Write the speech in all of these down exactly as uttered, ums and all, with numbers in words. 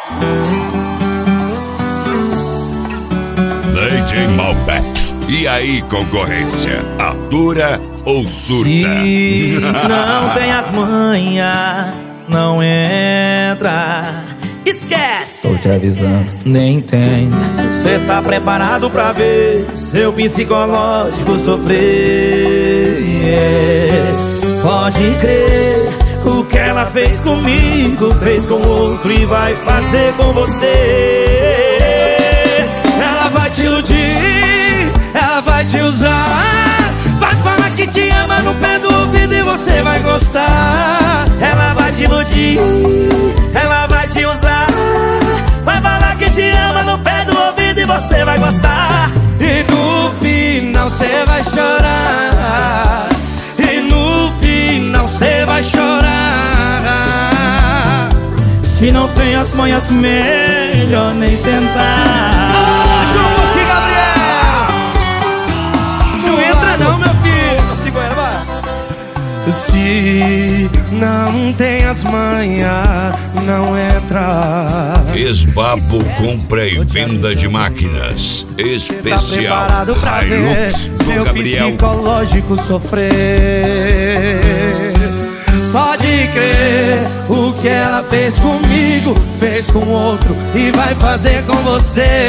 D J Malbec. E aí, concorrência? Atura ou surta? Se não tem as manhas, não entra. Esquece! Tô te avisando, nem tem. Você tá preparado pra ver seu psicológico sofrer? Yeah. Pode crer, o que ela fez comigo fez com outro e vai fazer com você. Ela vai te iludir, ela vai te usar, vai falar que te ama no pé do ouvido e você vai gostar. Ela vai te iludir, ela vai te usar, vai falar que te ama no pé do ouvido e você vai gostar. E no final você vai chorar, e no final você vai chorar. Se não tem as manhas, melhor nem tentar. Ah, João Bosco e Gabriel! Não entra não, meu filho. Se não tem as manhas, não entra. Esbabo compra e venda de máquinas. Especial tá pra Hilux do seu Gabriel. Psicológico sofrer. Pode crer, o que ela fez comigo fez com outro e vai fazer com você.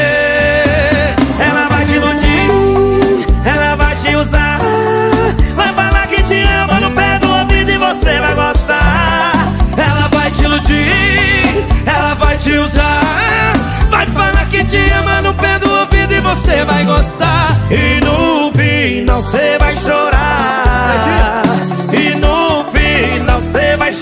Ela vai te iludir, ela vai te usar, vai falar que te ama no pé do ouvido e você vai gostar. Ela vai te iludir, ela vai te usar, vai falar que te ama no pé do ouvido e você vai gostar. E no final você vai chorar, e no final você vai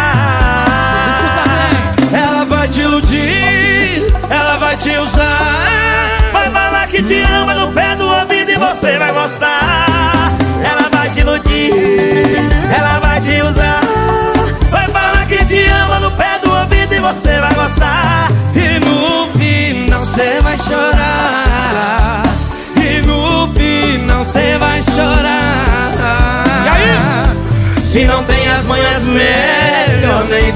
chorar. Ela vai te iludir, ela vai te usar, vai falar que te ama no pé do ouvido e você vai gostar. Ela vai te iludir, ela vai te usar, vai falar que te ama no pé do ouvido e você vai gostar. E no final você vai chorar, e no final você vai chorar. E aí? Se não tem as manhas, melhor nem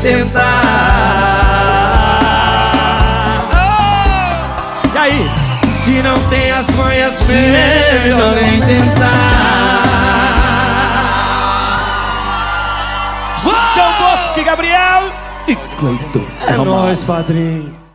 tentar. Oh! E aí? Se não tem as manhas, melhor nem tentar. João Bosco e Gabriel e Cleiton. É nóis, padrinho.